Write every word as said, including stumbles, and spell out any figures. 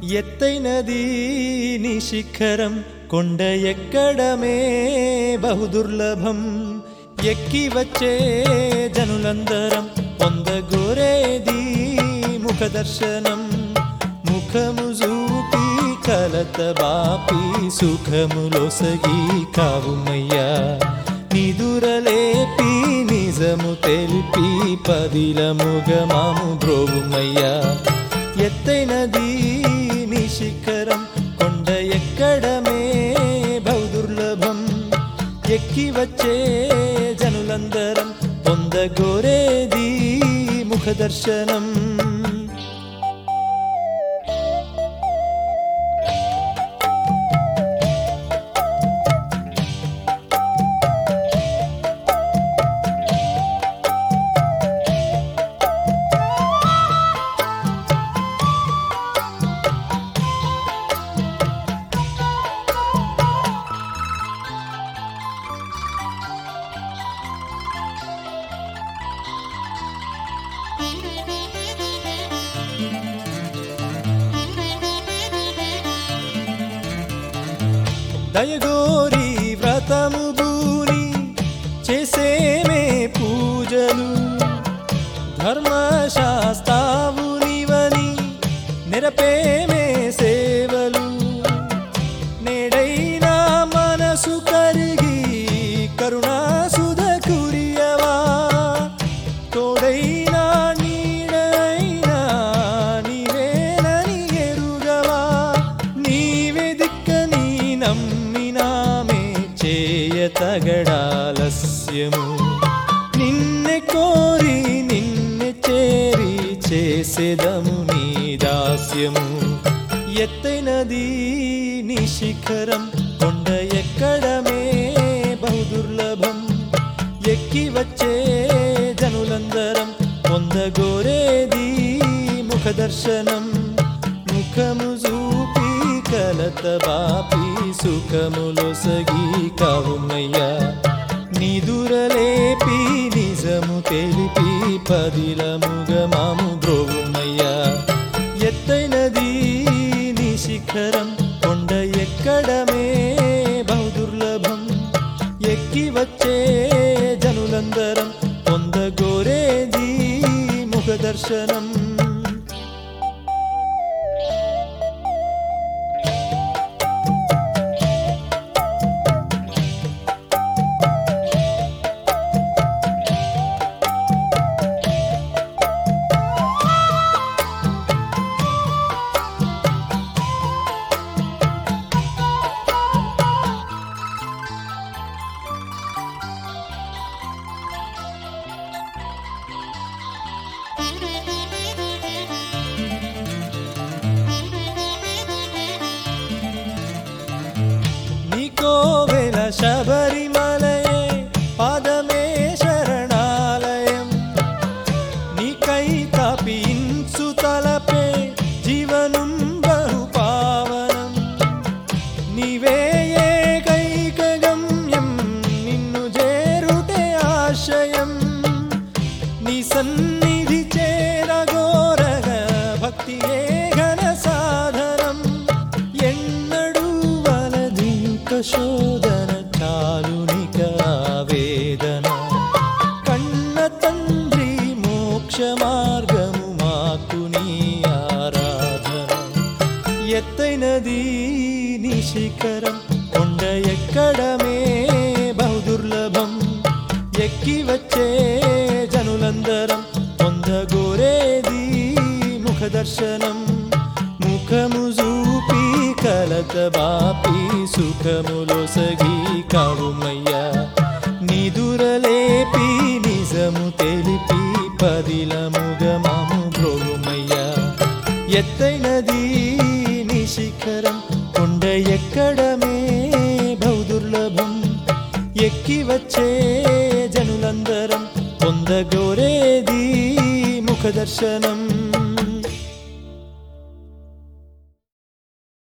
ఎత్తైనది నీ శిఖరం కొండ ఎక్కడమే బహుదుర్లభం ఎక్కి వచ్చే జనులందరం పొందగోరేది ముఖ దర్శనం ముఖము చూపి కలత బాపి సుఖములొసగి కావుమయ్యా నిదురలేపి నిజము తెలిపి పదిలముగమాము బ్రోవుమయ్యా ఎత్తైనది నీ శిఖరం కొండ ఎక్కడమే బహుదుర్లభం ఎక్కి వచ్చే జనులందరం పొందగోరేది ముఖ దర్శనం దయగోరి వ్రతము భూని చేసేమే పూజలు ధర్మశాస్త్రావు నివని నిరపేమే సేవలు నేడైనా మనసు కరిగి కరుణా సుధ కురియవా తోడైనా నీడైనా నీవేనని ఎరుగవా నీవే దిక్కని నమ్మినామే చేయతగడాలస్యము నిన్నె కోరి నిన్నె చేరి చేసేదము నీ దాస్యము ఎత్తైనది నీ శిఖరం కొండ ఎక్కడమే బహుదుర్లభం ఎక్కి వచ్చే జనులందరం పొందగోరేది ముఖ దర్శనం ముఖము చూపి కలత బాపి సుఖములొసగి కావుమయ్యా నిదురలేపి నిజము తెలిపి పదిలముగమాము బ్రోవుమయ్యా ఎత్తైనది నీ శిఖరం కొండ ఎక్కడమే బహుదుర్లభం ఎక్కి వచ్చే జనులందరం పొందగోరేది ముఖ దర్శనం కోవెల శబరిమలయే పాదమే శరణాలయం నీకై తపించు తలపే జీవనం బహు పావనం నీవే ఏకైక గమ్యం నిన్ను చేరుటే ఆశయం నీ సన్నిధి చేరగోరగ భక్తియే ఘన సాధనం ఎన్నడూ శోధన చాలునిక వేదన కన్న తండ్రి మోక్ష మార్గము మాకు నీ ఆరాధన ఎత్తైనది నీ శిఖరం కొండ ఎక్కడమే బహుదుర్లభం ఎక్కి వచ్చే జనులందరం పొందగోరేది ముఖ దర్శనం ముఖము చూపి కలత బాపి సుఖములొసగి కావుమయ్యా నిదురలేపి నిజము తెలిపి పదిలముగమాము బ్రోవుమయ్యా ఎత్తైనది నీ శిఖరం కొండ ఎక్కడమే బహుదుర్లభం ఎక్కి వచ్చే జనులందరం పొందగోరేది ముఖ దర్శనం